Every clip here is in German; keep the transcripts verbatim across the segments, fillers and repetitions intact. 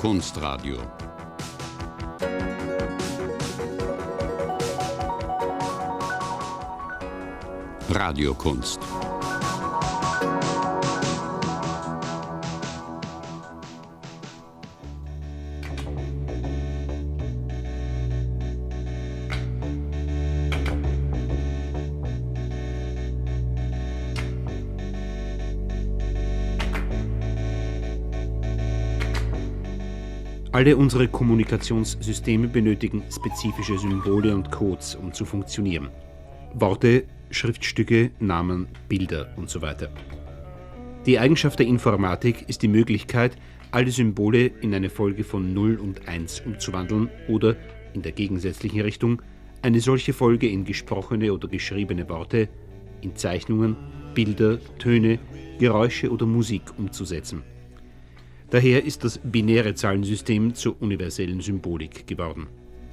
Kunstradio. Radiokunst. Alle unsere Kommunikationssysteme benötigen spezifische Symbole und Codes, um zu funktionieren. Worte, Schriftstücke, Namen, Bilder und so weiter. Die Eigenschaft der Informatik ist die Möglichkeit, alle Symbole in eine Folge von null und eins umzuwandeln oder, in der gegensätzlichen Richtung, eine solche Folge in gesprochene oder geschriebene Worte, in Zeichnungen, Bilder, Töne, Geräusche oder Musik umzusetzen. Daher ist das binäre Zahlensystem zur universellen Symbolik geworden.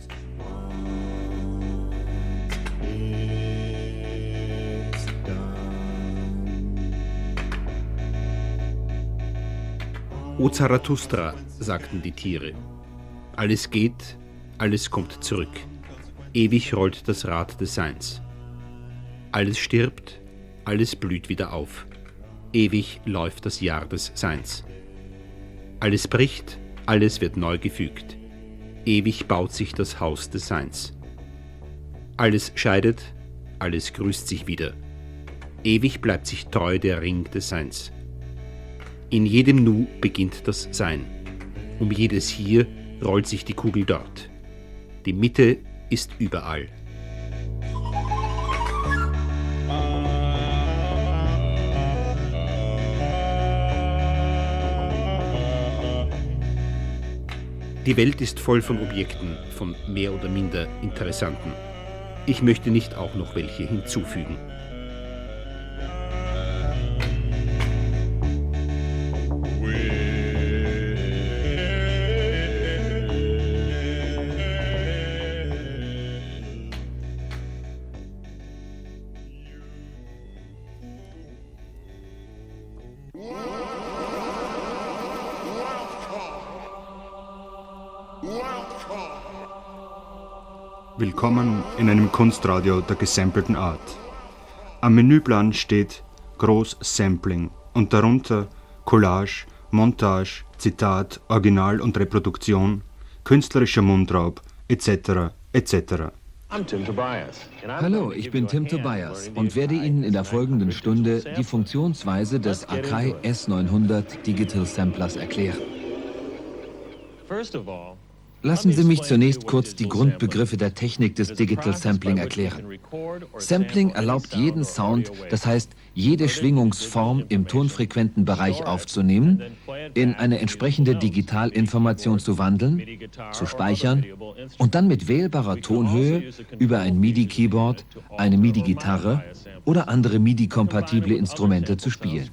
O Zarathustra, sagten die Tiere. Alles geht, alles kommt zurück. Ewig rollt das Rad des Seins. Alles stirbt, alles blüht wieder auf. Ewig läuft das Jahr des Seins. Alles bricht, alles wird neu gefügt. Ewig baut sich das Haus des Seins. Alles scheidet, alles grüßt sich wieder. Ewig bleibt sich treu der Ring des Seins. In jedem Nu beginnt das Sein. Um jedes Hier rollt sich die Kugel dort. Die Mitte ist überall. Die Welt ist voll von Objekten, von mehr oder minder interessanten. Ich möchte nicht auch noch welche hinzufügen. Willkommen in einem Kunstradio der gesampelten Art. Am Menüplan steht Groß Sampling und darunter Collage, Montage, Zitat, Original und Reproduktion, künstlerischer Mundraub, et cetera et cetera. Hallo, ich bin Tim Tobias und werde Ihnen in der folgenden Stunde die Funktionsweise des Akai S neunhundert Digital Samplers erklären. Lassen Sie mich zunächst kurz die Grundbegriffe der Technik des Digital Sampling erklären. Sampling erlaubt jeden Sound, das heißt jede Schwingungsform im tonfrequenten Bereich aufzunehmen, in eine entsprechende Digitalinformation zu wandeln, zu speichern und dann mit wählbarer Tonhöhe über ein MIDI-Keyboard, eine MIDI-Gitarre oder andere MIDI-kompatible Instrumente zu spielen.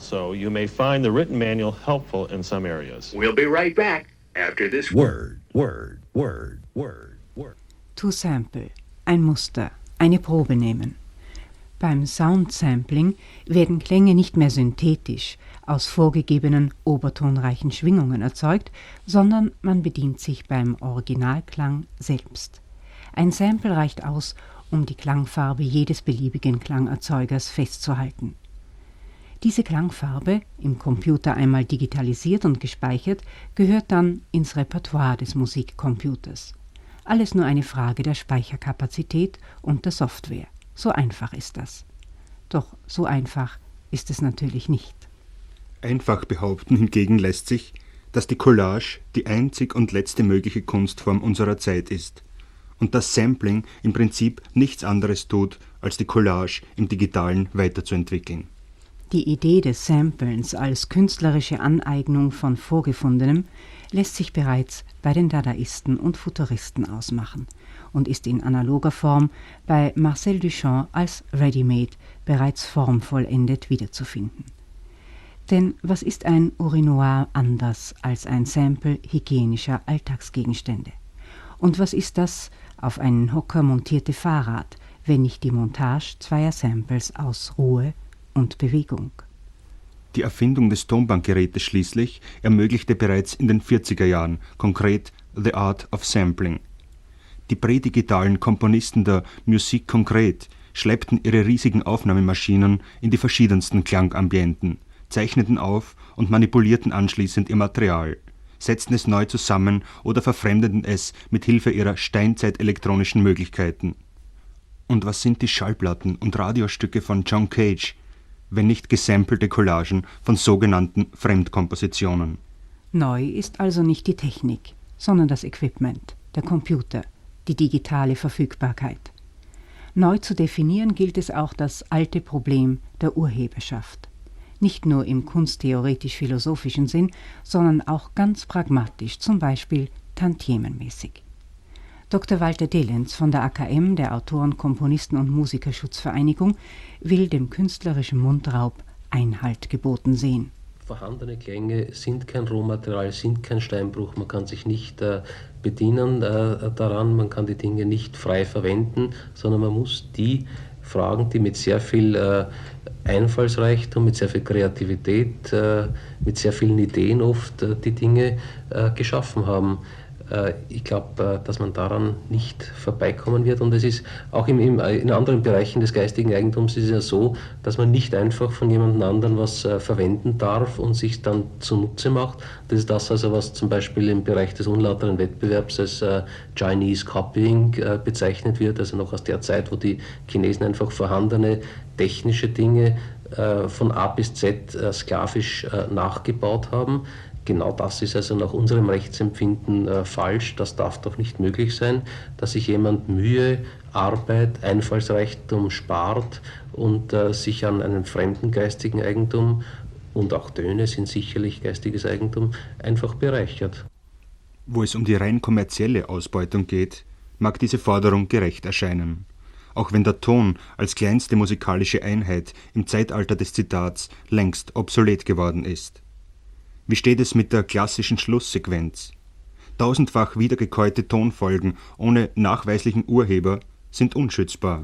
We'll be right back after this word. Word, word, word, word. To sample, ein Muster, eine Probe nehmen. Beim Soundsampling werden Klänge nicht mehr synthetisch aus vorgegebenen obertonreichen Schwingungen erzeugt, sondern man bedient sich beim Originalklang selbst. Ein Sample reicht aus, um die Klangfarbe jedes beliebigen Klangerzeugers festzuhalten. Diese Klangfarbe, im Computer einmal digitalisiert und gespeichert, gehört dann ins Repertoire des Musikcomputers. Alles nur eine Frage der Speicherkapazität und der Software. So einfach ist das. Doch so einfach ist es natürlich nicht. Einfach behaupten hingegen lässt sich, dass die Collage die einzig und letzte mögliche Kunstform unserer Zeit ist und das Sampling im Prinzip nichts anderes tut, als die Collage im Digitalen weiterzuentwickeln. Die Idee des Samplens als künstlerische Aneignung von Vorgefundenem lässt sich bereits bei den Dadaisten und Futuristen ausmachen und ist in analoger Form bei Marcel Duchamp als Ready-Made bereits formvollendet wiederzufinden. Denn was ist ein Urinoir anders als ein Sample hygienischer Alltagsgegenstände? Und was ist das auf einen Hocker montierte Fahrrad, wenn nicht die Montage zweier Samples aus Ruhe und Bewegung? Die Erfindung des Tonbandgerätes schließlich ermöglichte bereits in den vierziger Jahren konkret The Art of Sampling. Die prädigitalen Komponisten der Musique concrète schleppten ihre riesigen Aufnahmemaschinen in die verschiedensten Klangambienten, zeichneten auf und manipulierten anschließend ihr Material, setzten es neu zusammen oder verfremdeten es mit Hilfe ihrer steinzeitelektronischen Möglichkeiten. Und was sind die Schallplatten und Radiostücke von John Cage, wenn nicht gesampelte Collagen von sogenannten Fremdkompositionen? Neu ist also nicht die Technik, sondern das Equipment, der Computer, die digitale Verfügbarkeit. Neu zu definieren gilt es auch das alte Problem der Urheberschaft. Nicht nur im kunsttheoretisch-philosophischen Sinn, sondern auch ganz pragmatisch, zum Beispiel tantiemenmäßig. Doktor Walter Delenz von der A K M, der Autoren-, Komponisten- und Musikerschutzvereinigung, will dem künstlerischen Mundraub Einhalt geboten sehen. Vorhandene Klänge sind kein Rohmaterial, sind kein Steinbruch, man kann sich nicht äh, bedienen äh, daran, man kann die Dinge nicht frei verwenden, sondern man muss die Fragen, die mit sehr viel äh, Einfallsreichtum, mit sehr viel Kreativität, äh, mit sehr vielen Ideen oft äh, die Dinge äh, geschaffen haben. Ich glaube, dass man daran nicht vorbeikommen wird, und es ist auch im, im, in anderen Bereichen des geistigen Eigentums ist es ja so, dass man nicht einfach von jemand anderem was äh, verwenden darf und sich dann zunutze macht. Das ist das, also, was zum Beispiel im Bereich des unlauteren Wettbewerbs als äh, Chinese Copying äh, bezeichnet wird, also noch aus der Zeit, wo die Chinesen einfach vorhandene technische Dinge äh, von A bis Z äh, sklavisch äh, nachgebaut haben. Genau das ist also nach unserem Rechtsempfinden äh, falsch. Das darf doch nicht möglich sein, dass sich jemand Mühe, Arbeit, Einfallsreichtum spart und äh, sich an einem fremden geistigen Eigentum, und auch Töne sind sicherlich geistiges Eigentum, einfach bereichert. Wo es um die rein kommerzielle Ausbeutung geht, mag diese Forderung gerecht erscheinen. Auch wenn der Ton als kleinste musikalische Einheit im Zeitalter des Zitats längst obsolet geworden ist. Wie steht es mit der klassischen Schlusssequenz? Tausendfach wiedergekäute Tonfolgen ohne nachweislichen Urheber sind unschützbar.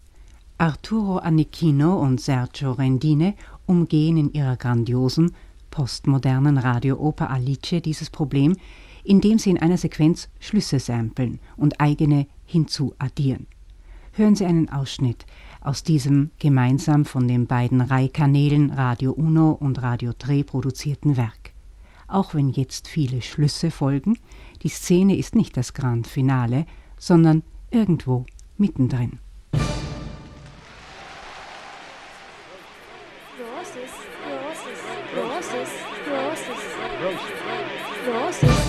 Arturo Annichino und Sergio Rendine umgehen in ihrer grandiosen, postmodernen Radiooper Alice dieses Problem, indem sie in einer Sequenz Schlüsse samplen und eigene hinzuaddieren. Hören Sie einen Ausschnitt aus diesem gemeinsam von den beiden Rai-Kanälen Radio Uno und Radio Tre produzierten Werk. Auch wenn jetzt viele Schlüsse folgen, die Szene ist nicht das Grand Finale, sondern irgendwo mittendrin. Roses, roses, roses, roses, roses, roses.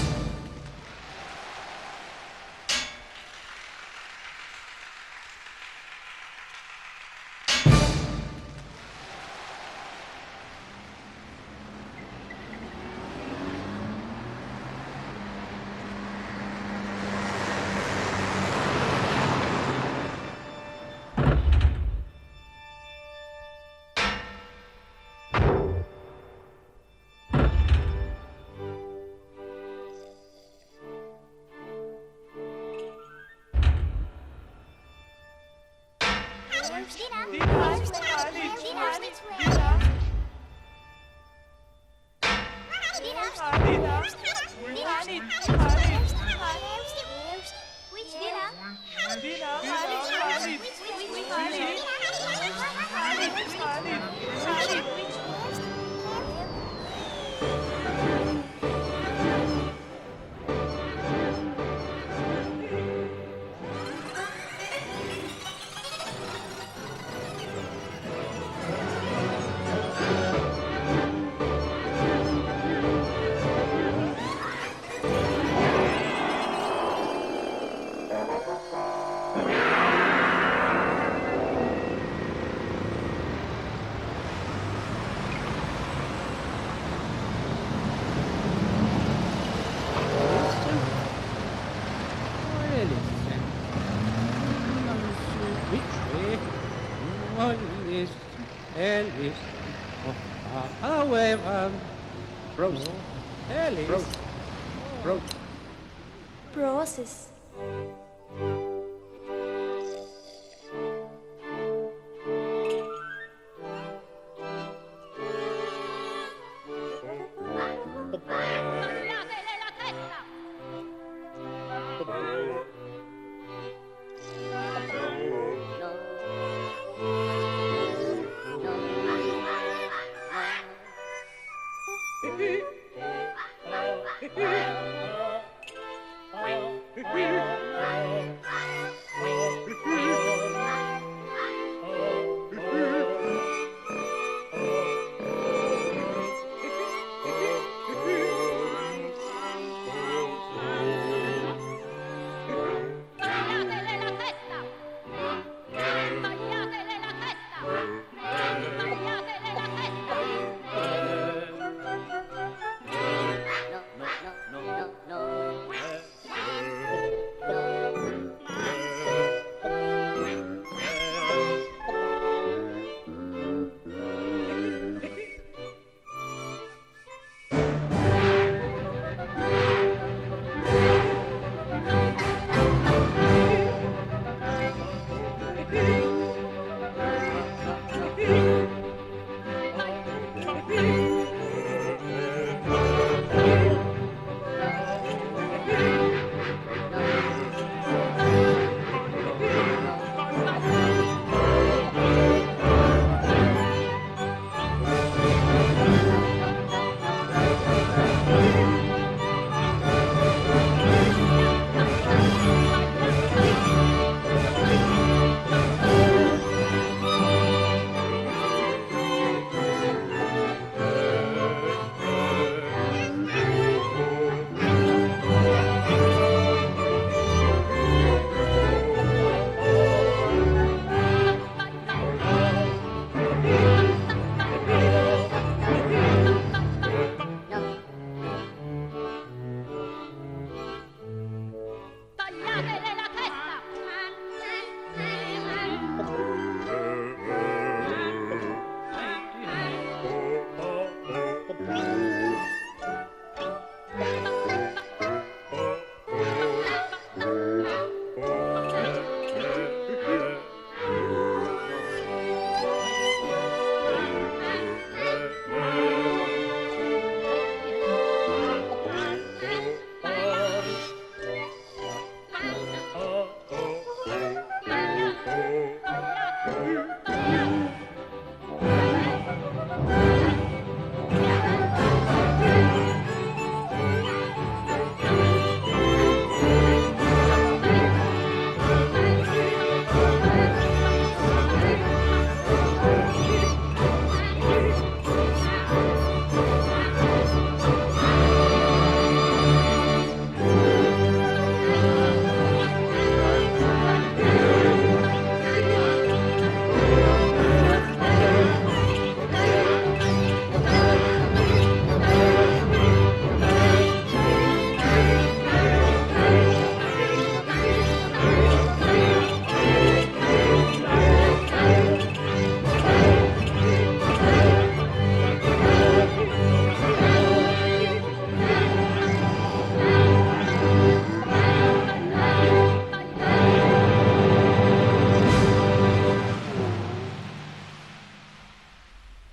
Roses.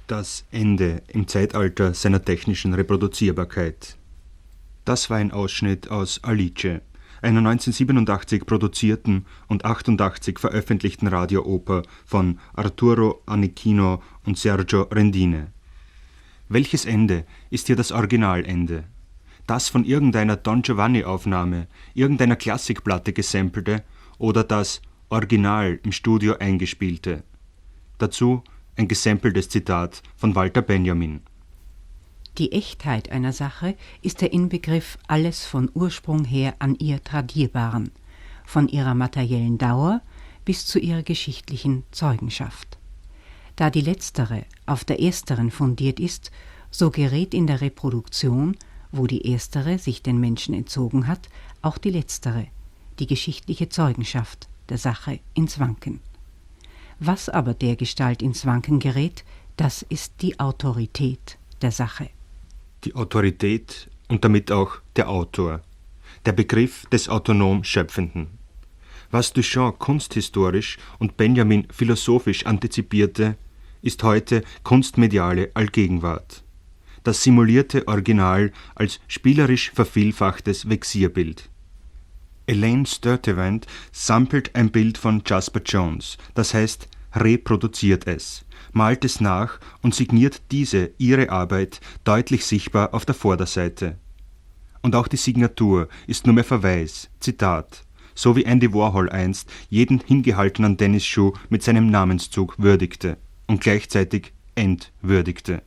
Das Ende im Zeitalter seiner technischen Reproduzierbarkeit. Das war ein Ausschnitt aus Alice, einer neunzehnhundertsiebenundachtzig produzierten und achtundachtzig veröffentlichten Radiooper von Arturo Anechino und Sergio Rendine. Welches Ende ist hier das Originalende? Das von irgendeiner Don Giovanni-Aufnahme, irgendeiner Klassikplatte gesampelte oder das Original im Studio eingespielte? Dazu ein gesampeltes Zitat von Walter Benjamin. Die Echtheit einer Sache ist der Inbegriff alles von Ursprung her an ihr Tradierbaren, von ihrer materiellen Dauer bis zu ihrer geschichtlichen Zeugenschaft. Da die letztere auf der ersteren fundiert ist, so gerät in der Reproduktion, wo die erstere sich den Menschen entzogen hat, auch die letztere, die geschichtliche Zeugenschaft der Sache, ins Wanken. Was aber dergestalt ins Wanken gerät, das ist die Autorität der Sache. Die Autorität und damit auch der Autor, der Begriff des autonom Schöpfenden. Was Duchamp kunsthistorisch und Benjamin philosophisch antizipierte, ist heute kunstmediale Allgegenwart. Das simulierte Original als spielerisch vervielfachtes Vexierbild. Elaine Sturtevant samplet ein Bild von Jasper Jones, das heißt reproduziert es, malt es nach und signiert diese, ihre Arbeit, deutlich sichtbar auf der Vorderseite. Und auch die Signatur ist nur mehr Verweis, Zitat, so wie Andy Warhol einst jeden hingehaltenen Tennisschuh mit seinem Namenszug würdigte und gleichzeitig entwürdigte.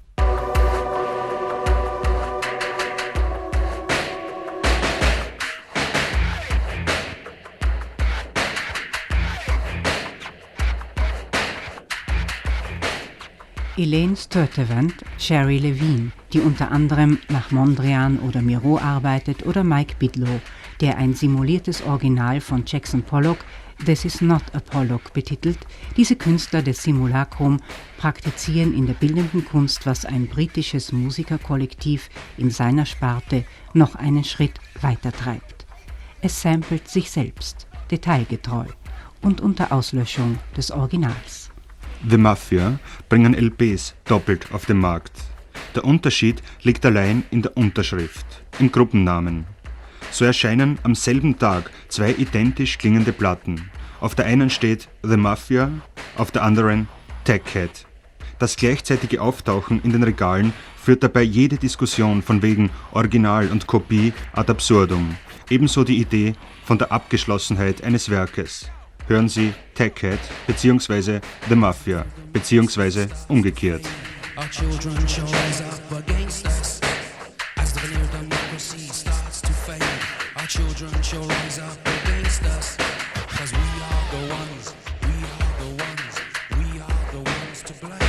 Elaine Sturtevant, Sherry Levine, die unter anderem nach Mondrian oder Miro arbeitet, oder Mike Bidlow, der ein simuliertes Original von Jackson Pollock, This is not a Pollock, betitelt. Diese Künstler des Simulacrum praktizieren in der bildenden Kunst, was ein britisches Musikerkollektiv in seiner Sparte noch einen Schritt weiter treibt. Es samplet sich selbst, detailgetreu und unter Auslöschung des Originals. The Mafia bringen L Ps doppelt auf den Markt. Der Unterschied liegt allein in der Unterschrift, im Gruppennamen. So erscheinen am selben Tag zwei identisch klingende Platten. Auf der einen steht The Mafia, auf der anderen Tech Head. Das gleichzeitige Auftauchen in den Regalen führt dabei jede Diskussion von wegen Original und Kopie ad absurdum. Ebenso die Idee von der Abgeschlossenheit eines Werkes. Hören Sie Tech Head bzw. The Mafia bzw. umgekehrt. Our children shall rise up against us as the veneer of democracy starts to fade. Our children shall rise up against us, cause we are the ones, we are the ones, we are the ones to blame.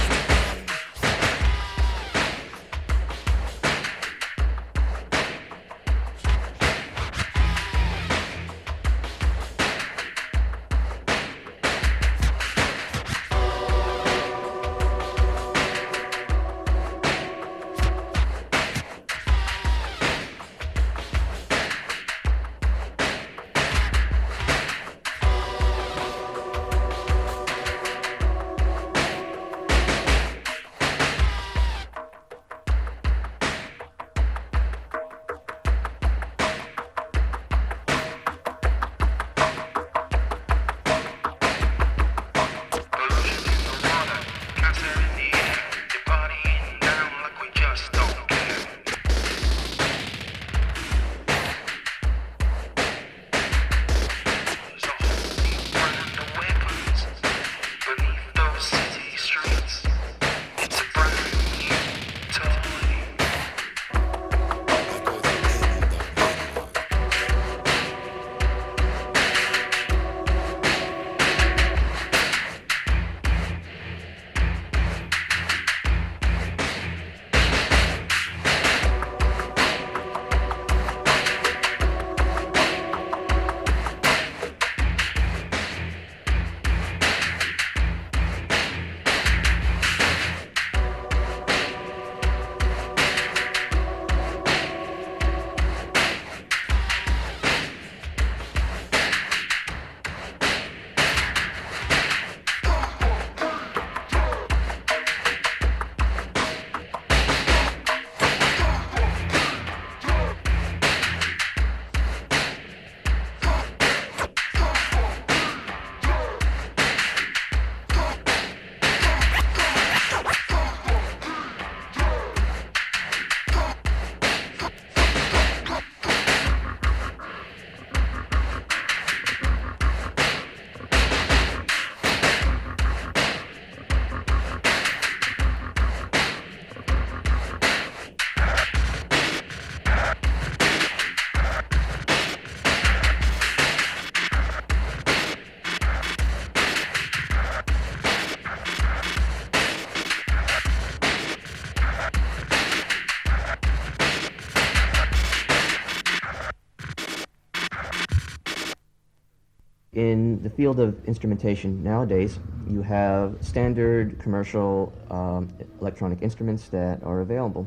the field of instrumentation nowadays, you have standard commercial um, electronic instruments that are available.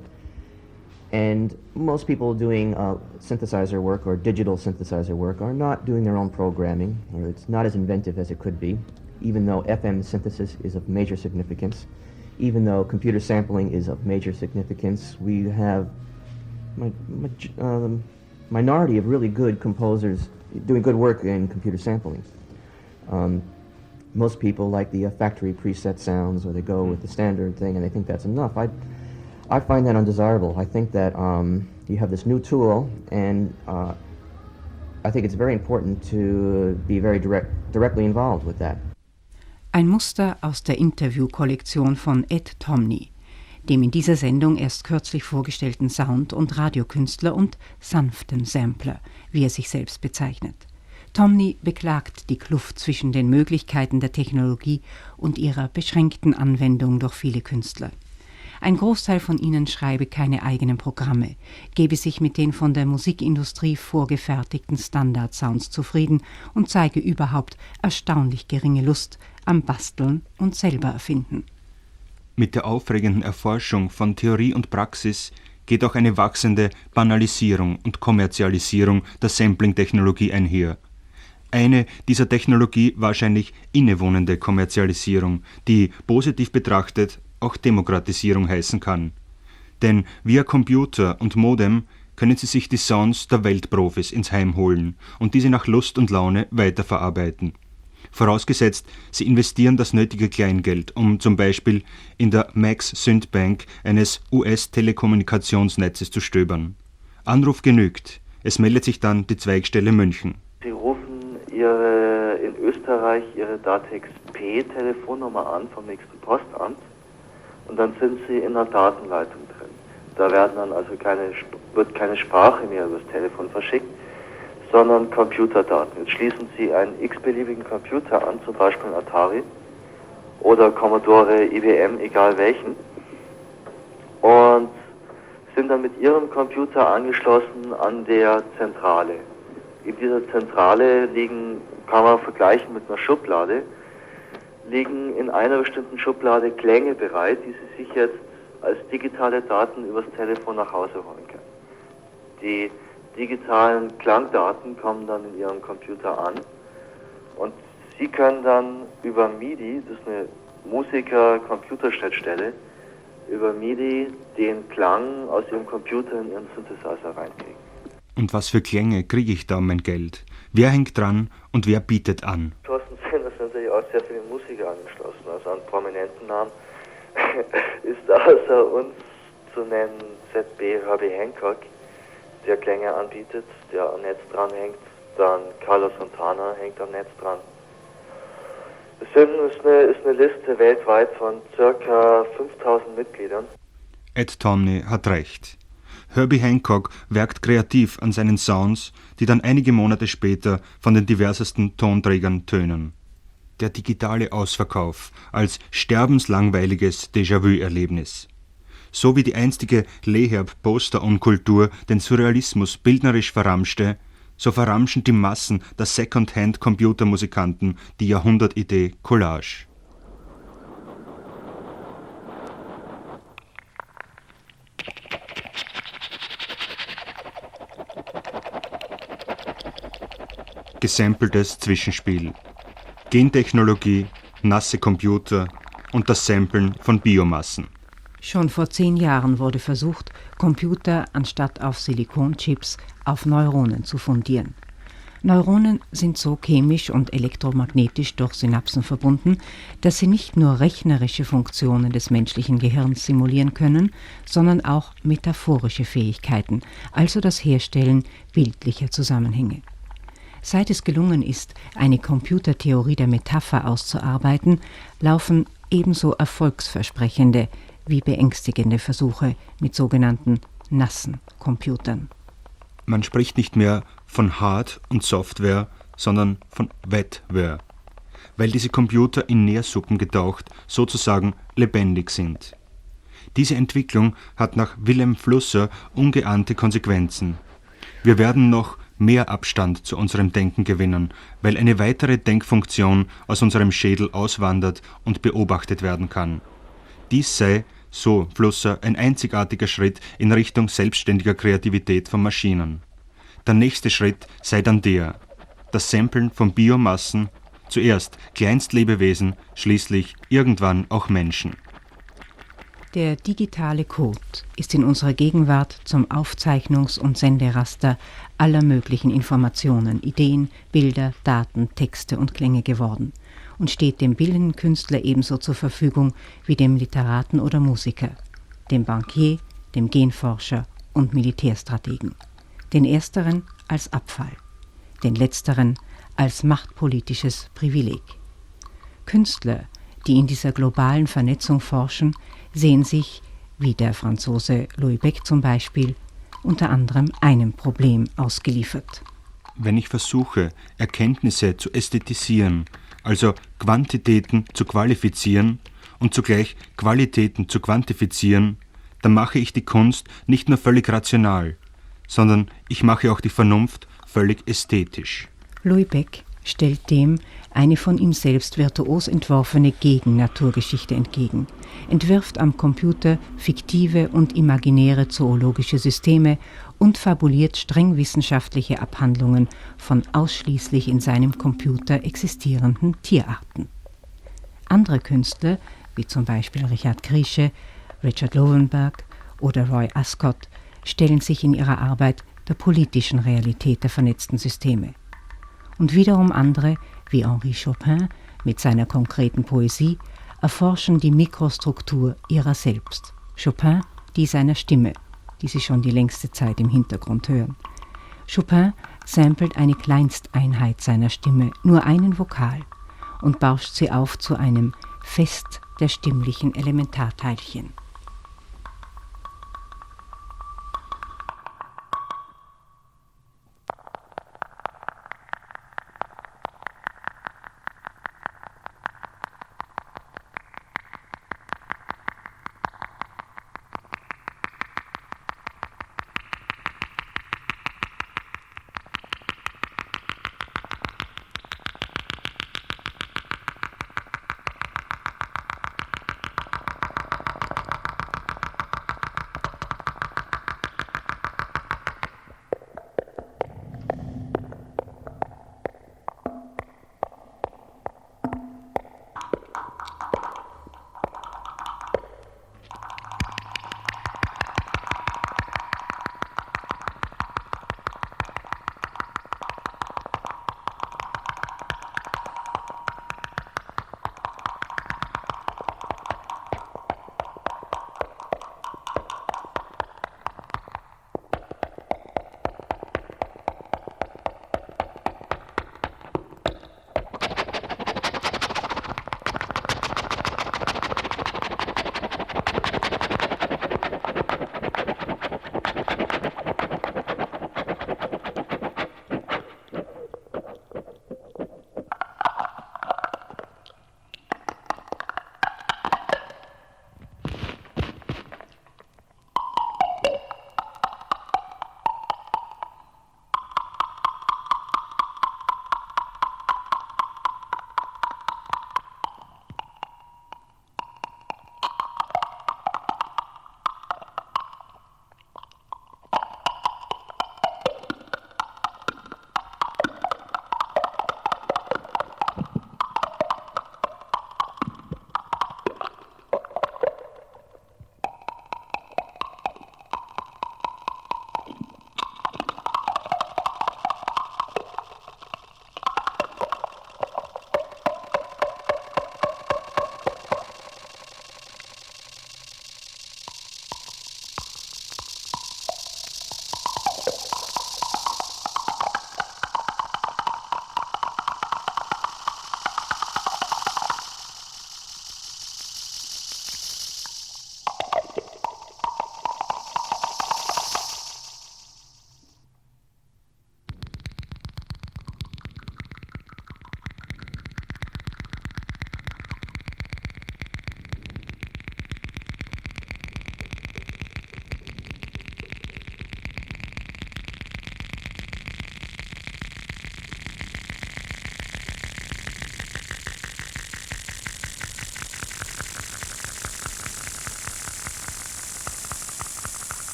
And most people doing uh, synthesizer work or digital synthesizer work are not doing their own programming, or it's not as inventive as it could be, even though F M synthesis is of major significance. Even though computer sampling is of major significance, we have my, my, um, minority of really good composers doing good work in computer sampling. Um, most people like the uh, factory preset sounds, or they go with the standard thing, and they think that's enough. I, I find that undesirable. I think that um, you have this new tool, and uh, I think it's very important to be very direct, directly involved with that. Ein Muster aus der Interviewkollektion von Ed Tomney, dem in dieser Sendung erst kürzlich vorgestellten Sound- und Radiokünstler und sanften Sampler, wie er sich selbst bezeichnet. Tomney beklagt die Kluft zwischen den Möglichkeiten der Technologie und ihrer beschränkten Anwendung durch viele Künstler. Ein Großteil von ihnen schreibe keine eigenen Programme, gebe sich mit den von der Musikindustrie vorgefertigten Standard-Sounds zufrieden und zeige überhaupt erstaunlich geringe Lust am Basteln und selber erfinden. Mit der aufregenden Erforschung von Theorie und Praxis geht auch eine wachsende Banalisierung und Kommerzialisierung der Sampling-Technologie einher. Eine dieser Technologie wahrscheinlich innewohnende Kommerzialisierung, die positiv betrachtet auch Demokratisierung heißen kann. Denn via Computer und Modem können Sie sich die Sounds der Weltprofis ins Heim holen und diese nach Lust und Laune weiterverarbeiten. Vorausgesetzt, Sie investieren das nötige Kleingeld, um zum Beispiel in der Max Synth Bank eines U S-Telekommunikationsnetzes zu stöbern. Anruf genügt, es meldet sich dann die Zweigstelle München. Sie rufen Ihre, in Österreich Ihre Datex P-Telefonnummer an vom nächsten Postamt und dann sind Sie in einer Datenleitung drin. Da werden dann also keine, wird keine Sprache mehr über das Telefon verschickt, sondern Computerdaten. Jetzt schließen Sie einen x-beliebigen Computer an, zum Beispiel einen Atari oder Commodore, I B M, egal welchen, und sind dann mit Ihrem Computer angeschlossen an der Zentrale. In dieser Zentrale liegen, kann man vergleichen mit einer Schublade, liegen in einer bestimmten Schublade Klänge bereit, die Sie sich jetzt als digitale Daten übers Telefon nach Hause holen können. Die digitalen Klangdaten kommen dann in Ihrem Computer an und Sie können dann über MIDI, das ist eine Musiker-Computerschnittstelle, über MIDI den Klang aus Ihrem Computer in Ihren Synthesizer reinkriegen. Und was für Klänge kriege ich da um mein Geld? Wer hängt dran und wer bietet an? Thorsten Zehner sind natürlich auch sehr viele Musiker angeschlossen, also an prominenten Namen ist außer uns zu nennen Z B Herbie Hancock, der Klänge anbietet, der am Netz dran hängt, dann Carlos Santana hängt am Netz dran. Es sind, ist, eine, ist eine Liste weltweit von ca. fünftausend Mitgliedern. Ed Tomney hat recht. Herbie Hancock werkt kreativ an seinen Sounds, die dann einige Monate später von den diversesten Tonträgern tönen. Der digitale Ausverkauf als sterbenslangweiliges Déjà-vu-Erlebnis. So wie die einstige Leherb-Poster-On-Kultur den Surrealismus bildnerisch verramschte, so verramschen die Massen der Second-Hand-Computermusikanten die Jahrhundertidee Collage. Gesampeltes Zwischenspiel. Gentechnologie, nasse Computer und das Samplen von Biomassen. Schon vor zehn Jahren wurde versucht, Computer anstatt auf Silikonchips auf Neuronen zu fundieren. Neuronen sind so chemisch und elektromagnetisch durch Synapsen verbunden, dass sie nicht nur rechnerische Funktionen des menschlichen Gehirns simulieren können, sondern auch metaphorische Fähigkeiten, also das Herstellen bildlicher Zusammenhänge. Seit es gelungen ist, eine Computertheorie der Metapher auszuarbeiten, laufen ebenso erfolgsversprechende wie beängstigende Versuche mit sogenannten nassen Computern. Man spricht nicht mehr von Hard- und Software, sondern von Wetware, weil diese Computer in Nährsuppen getaucht sozusagen lebendig sind. Diese Entwicklung hat nach Wilhelm Flusser ungeahnte Konsequenzen. Wir werden noch mehr Abstand zu unserem Denken gewinnen, weil eine weitere Denkfunktion aus unserem Schädel auswandert und beobachtet werden kann. Dies sei, so Flusser, ein einzigartiger Schritt in Richtung selbstständiger Kreativität von Maschinen. Der nächste Schritt sei dann der, das Samplen von Biomassen, zuerst Kleinstlebewesen, schließlich irgendwann auch Menschen. Der digitale Code ist in unserer Gegenwart zum Aufzeichnungs- und Senderaster aller möglichen Informationen, Ideen, Bilder, Daten, Texte und Klänge geworden und steht dem bildenden Künstler ebenso zur Verfügung wie dem Literaten oder Musiker, dem Bankier, dem Genforscher und Militärstrategen. Den ersteren als Abfall, den letzteren als machtpolitisches Privileg. Künstler, die in dieser globalen Vernetzung forschen, sehen sich, wie der Franzose Louis Beck zum Beispiel, unter anderem einem Problem ausgeliefert. Wenn ich versuche, Erkenntnisse zu ästhetisieren, also Quantitäten zu qualifizieren und zugleich Qualitäten zu quantifizieren, dann mache ich die Kunst nicht nur völlig rational, sondern ich mache auch die Vernunft völlig ästhetisch. Louis Beck stellt dem eine von ihm selbst virtuos entworfene Gegennaturgeschichte entgegen, entwirft am Computer fiktive und imaginäre zoologische Systeme und fabuliert streng wissenschaftliche Abhandlungen von ausschließlich in seinem Computer existierenden Tierarten. Andere Künstler, wie zum Beispiel Richard Kriesche, Richard Lowenberg oder Roy Ascott, stellen sich in ihrer Arbeit der politischen Realität der vernetzten Systeme. Und wiederum andere, wie Henri Chopin mit seiner konkreten Poesie, erforschen die Mikrostruktur ihrer selbst. Chopin die seiner Stimme, die Sie schon die längste Zeit im Hintergrund hören. Chopin samplet eine Kleinsteinheit seiner Stimme, nur einen Vokal, und bauscht sie auf zu einem Fest der stimmlichen Elementarteilchen.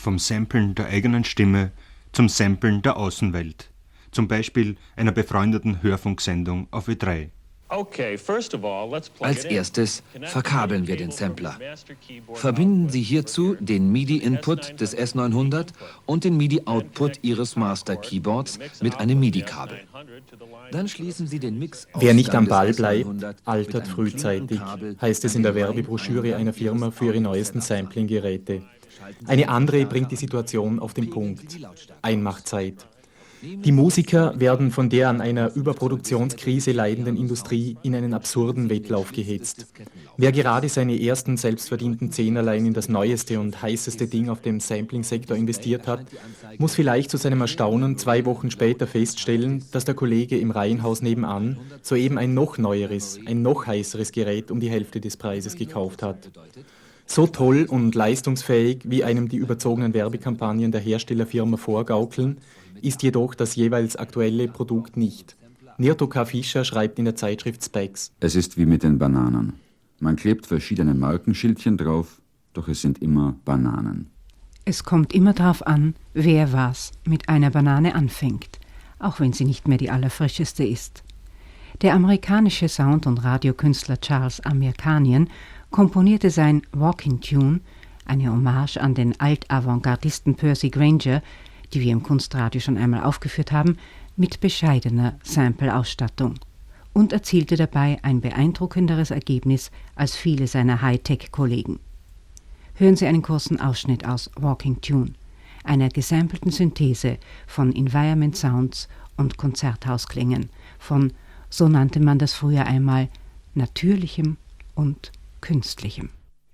vom Samplen der eigenen Stimme zum Samplen der Außenwelt, zum Beispiel einer befreundeten Hörfunksendung auf Ö drei. Als erstes verkabeln wir den Sampler. Verbinden Sie hierzu den MIDI-Input des S neunhundert und den MIDI-Output Ihres Master-Keyboards mit einem MIDI-Kabel. Dann schließen Sie den Mix. Wer nicht am Ball bleibt, altert frühzeitig, heißt es in der Werbebroschüre einer Firma für ihre neuesten Sampling-Geräte. Eine andere bringt die Situation auf den Punkt. Einmachzeit. Die Musiker werden von der an einer Überproduktionskrise leidenden Industrie in einen absurden Wettlauf gehetzt. Wer gerade seine ersten selbstverdienten Zehnerlein in das neueste und heißeste Ding auf dem Sampling-Sektor investiert hat, muss vielleicht zu seinem Erstaunen zwei Wochen später feststellen, dass der Kollege im Reihenhaus nebenan soeben ein noch neueres, ein noch heißeres Gerät um die Hälfte des Preises gekauft hat. So toll und leistungsfähig, wie einem die überzogenen Werbekampagnen der Herstellerfirma vorgaukeln, ist jedoch das jeweils aktuelle Produkt nicht. Nirto K. Fischer schreibt in der Zeitschrift Specs: Es ist wie mit den Bananen. Man klebt verschiedene Markenschildchen drauf, doch es sind immer Bananen. Es kommt immer darauf an, wer was mit einer Banane anfängt, auch wenn sie nicht mehr die allerfrischeste ist. Der amerikanische Sound- und Radiokünstler Charles Amirkanian komponierte sein Walking Tune, eine Hommage an den Alt-Avantgardisten Percy Grainger, die wir im Kunstradio schon einmal aufgeführt haben, mit bescheidener Sample-Ausstattung und erzielte dabei ein beeindruckenderes Ergebnis als viele seiner Hightech-Kollegen. Hören Sie einen kurzen Ausschnitt aus Walking Tune, einer gesampelten Synthese von Environment Sounds und Konzerthausklängen, von, so nannte man das früher einmal, Natürlichem und Künstlichem.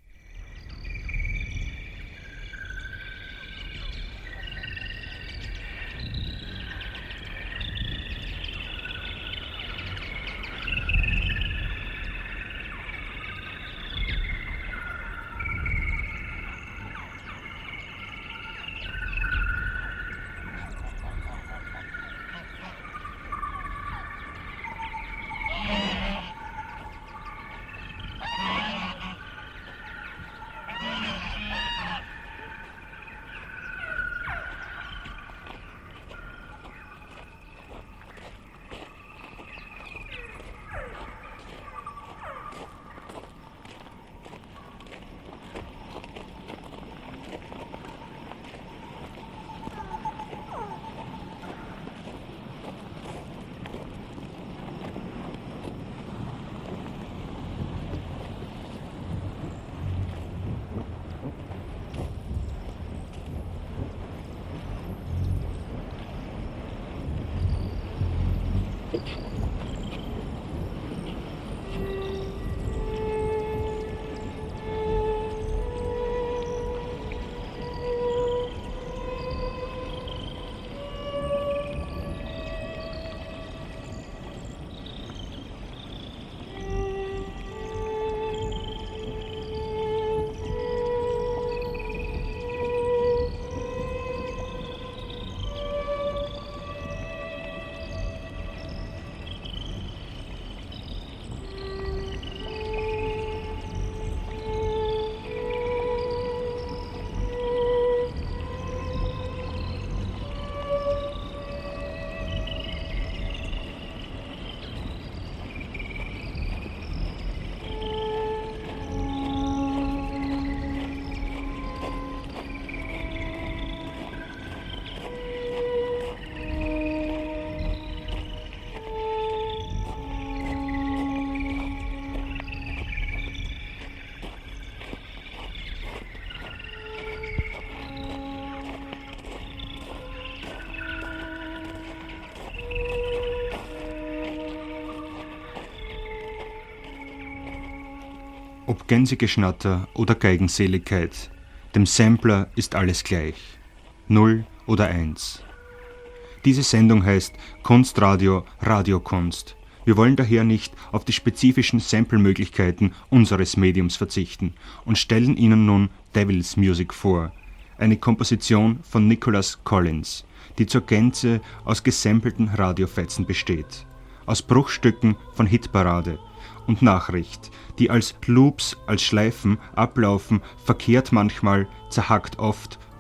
Ob Gänsegeschnatter oder Geigenseligkeit, dem Sampler ist alles gleich. Null oder eins. Diese Sendung heißt Kunstradio Radiokunst. Wir wollen daher nicht auf die spezifischen Sample-Möglichkeiten unseres Mediums verzichten und stellen Ihnen nun Devil's Music vor, eine Komposition von Nicholas Collins, die zur Gänze aus gesampelten Radiofetzen besteht, aus Bruchstücken von Hitparade und Nachricht, die als Loops, als Schleifen ablaufen, verkehrt manchmal, zerhackt oft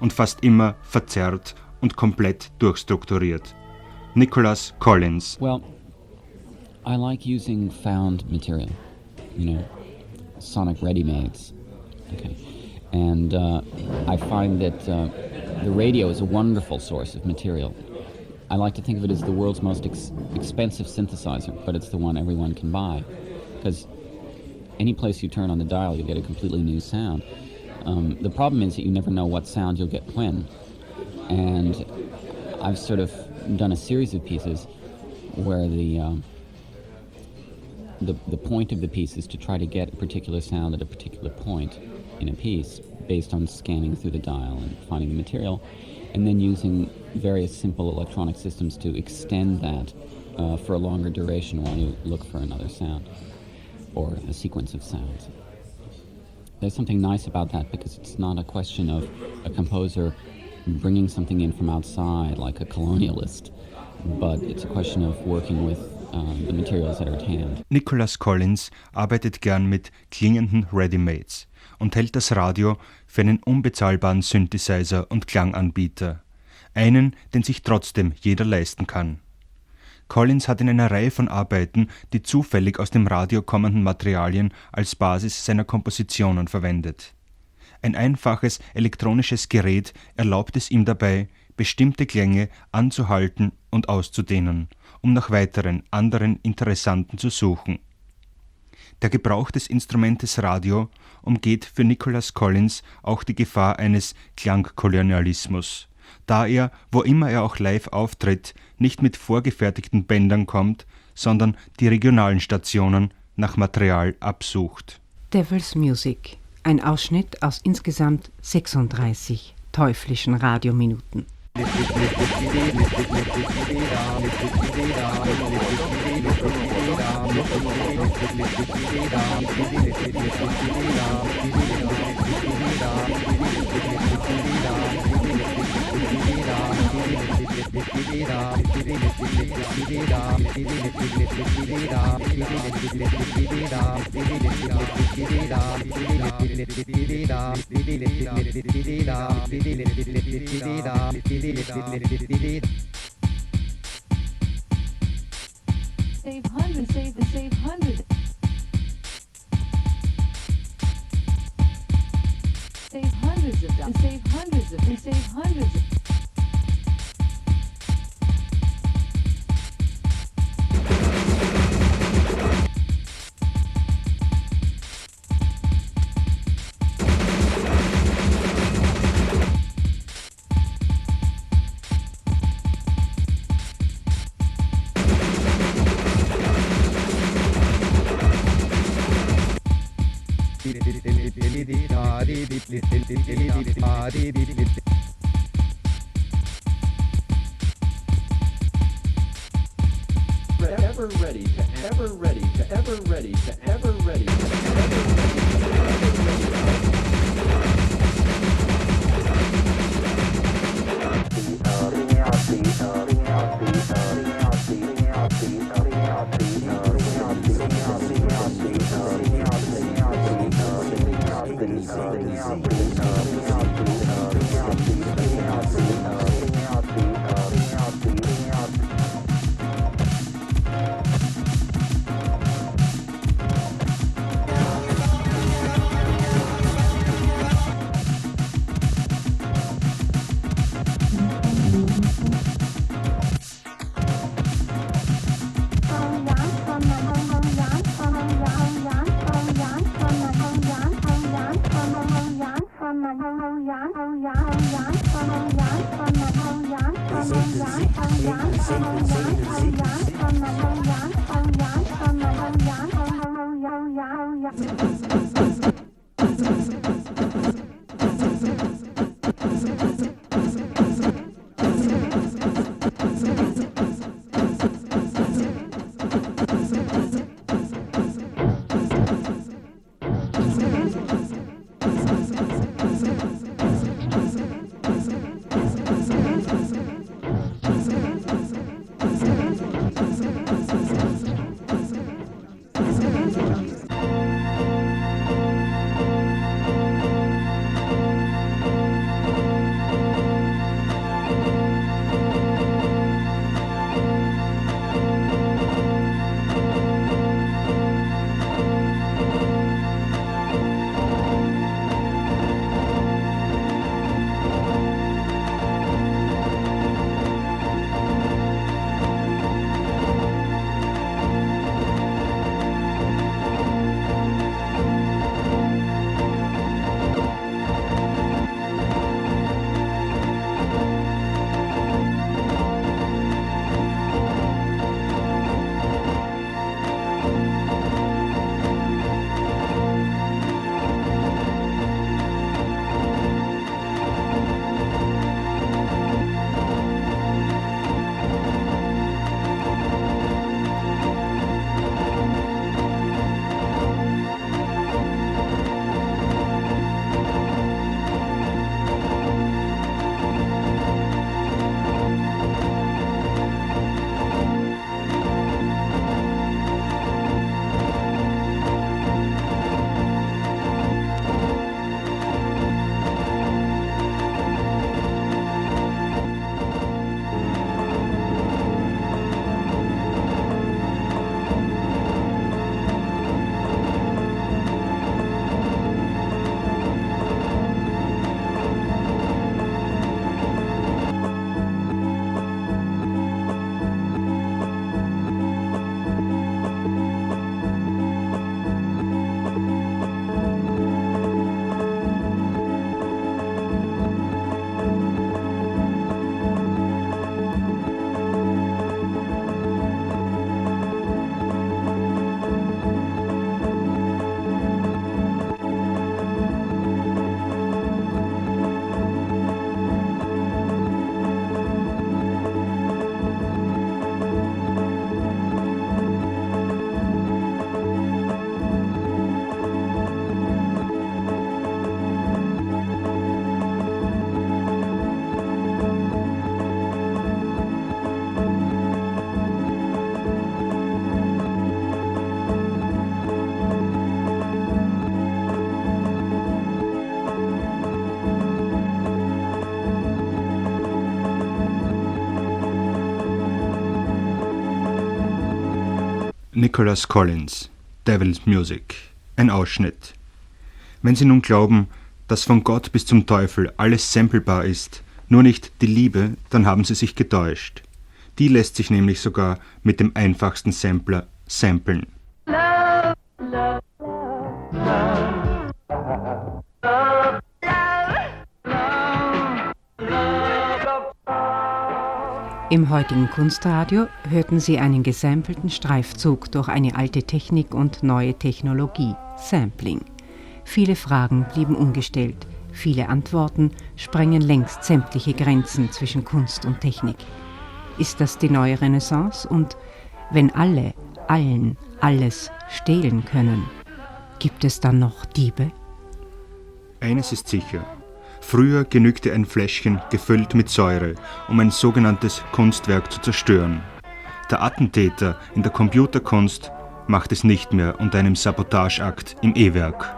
und fast immer verzerrt und komplett durchstrukturiert. Nicholas Collins. Well, I like using found material, you know, sonic ready-mades. Okay. And uh, I find that uh, the radio is a wonderful source of material. I like to think of it as the world's most ex- expensive synthesizer, but it's the one everyone can buy. Because any place you turn on the dial, you'll get a completely new sound. Um, the problem is that you never know what sound you'll get when. And I've sort of done a series of pieces where the, um, the the point of the piece is to try to get a particular sound at a particular point in a piece based on scanning through the dial and finding the material, and then using various simple electronic systems to extend that uh, for a longer duration while you look for another sound or a sequence of sounds. There's something nice about that because it's not a question of a composer bringing something in from outside like a colonialist, but it's a question of working with um, the materials that are at hand. Nicholas Collins arbeitet gern mit klingenden Ready-Mades und hält das Radio für einen unbezahlbaren Synthesizer und Klanganbieter. Einen, den sich trotzdem jeder leisten kann. Collins hat in einer Reihe von Arbeiten die zufällig aus dem Radio kommenden Materialien als Basis seiner Kompositionen verwendet. Ein einfaches elektronisches Gerät erlaubt es ihm dabei, bestimmte Klänge anzuhalten und auszudehnen, um nach weiteren, anderen interessanten zu suchen. Der Gebrauch des Instrumentes Radio umgeht für Nicholas Collins auch die Gefahr eines Klangkolonialismus, da er, wo immer er auch live auftritt, nicht mit vorgefertigten Bändern kommt, sondern die regionalen Stationen nach Material absucht. Devil's Music, ein Ausschnitt aus insgesamt sechsunddreißig teuflischen Radiominuten. Save hundreds, save the save hundreds. Save hundreds of dollars, save hundreds of, and save hundreds of. Ever ready to ever ready to ever ready to ever ready to ever Nicholas Collins, Devil's Music, ein Ausschnitt. Wenn Sie nun glauben, dass von Gott bis zum Teufel alles samplebar ist, nur nicht die Liebe, dann haben Sie sich getäuscht. Die lässt sich nämlich sogar mit dem einfachsten Sampler samplen. Love, love, love, love, Im heutigen Kunstradio hörten Sie einen gesampelten Streifzug durch eine alte Technik und neue Technologie, Sampling. Viele Fragen blieben ungestellt, viele Antworten sprengen längst sämtliche Grenzen zwischen Kunst und Technik. Ist das die neue Renaissance? Und wenn alle, allen, alles stehlen können, gibt es dann noch Diebe? Eines ist sicher. Früher genügte ein Fläschchen gefüllt mit Säure, um ein sogenanntes Kunstwerk zu zerstören. Der Attentäter in der Computerkunst macht es nicht mehr unter einem Sabotageakt im E-Werk.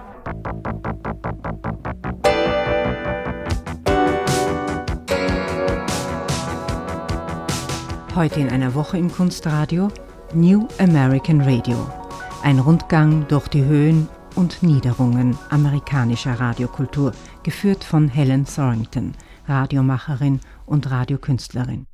Heute in einer Woche im Kunstradio New American Radio. Ein Rundgang durch die Höhen und Niederungen amerikanischer Radiokultur, geführt von Helen Thorington, Radiomacherin und Radiokünstlerin.